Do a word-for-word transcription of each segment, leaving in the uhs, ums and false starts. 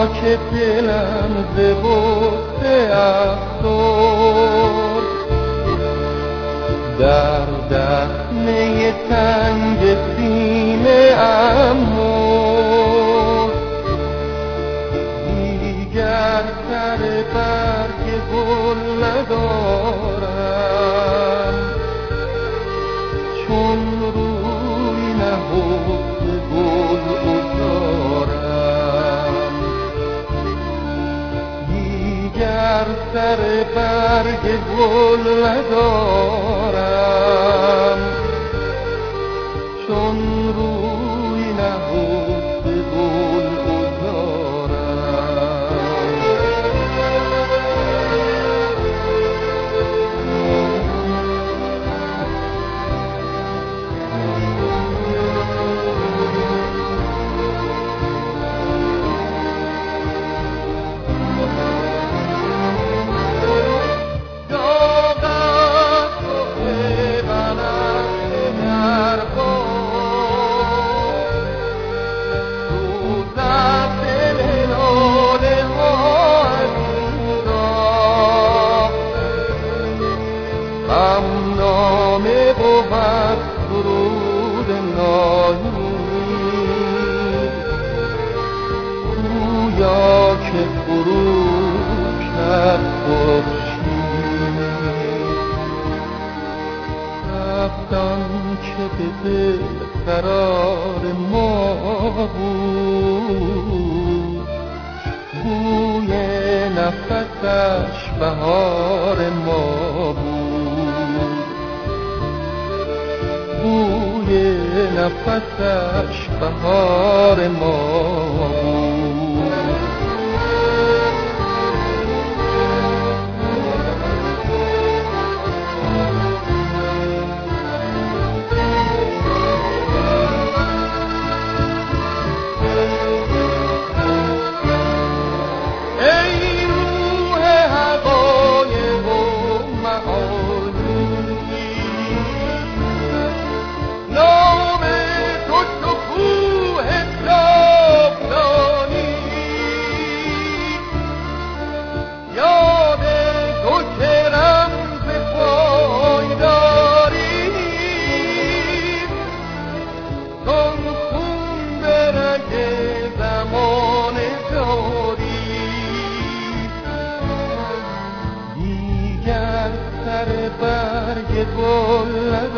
که دلم ز غصه افسرد، در دهنه تنگ سینه ام مرد. دیگر سر برگ گل ندارم، چون روی نهفت گل عذارم. دیگر سر برگ گل ندارم، چون روی نهفت گل نامه بود درود ناهید، گویا که فرو کرد خورشید. رفتن که به دل قرار ما بود، بوی نفسش بهار ما بود، بوی نفسش بهار ما بود. ای روح هوای و معانی، نام تو چو کوه جاودانی، یاد تو که رمز پایداری، چون خون به رگ زمان جاری. دیگر سر برگ گل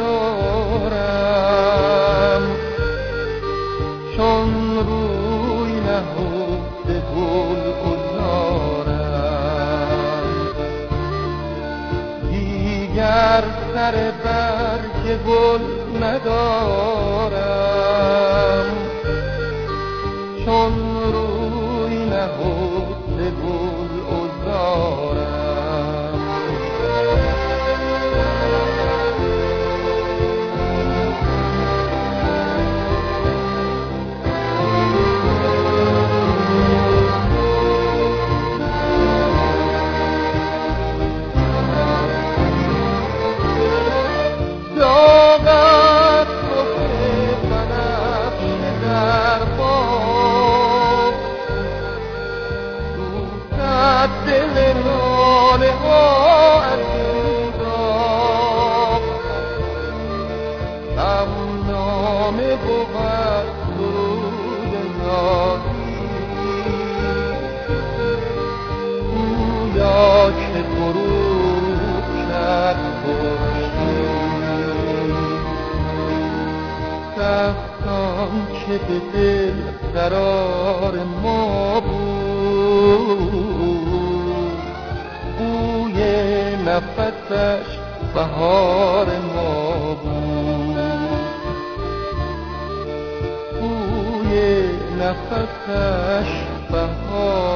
ندارم، چون روی نهفت گل عذارم. دیگر سر برگ گل ندارم، چون روی نهفت گل عذارم. دل لاله ها از این داغ، هم نامه بود درود نازی، گویا که فرو کرد خورشید. رفتم که به دل قرار ما بود، بوی نفسش بهار ما بود، بوی نفسش بهار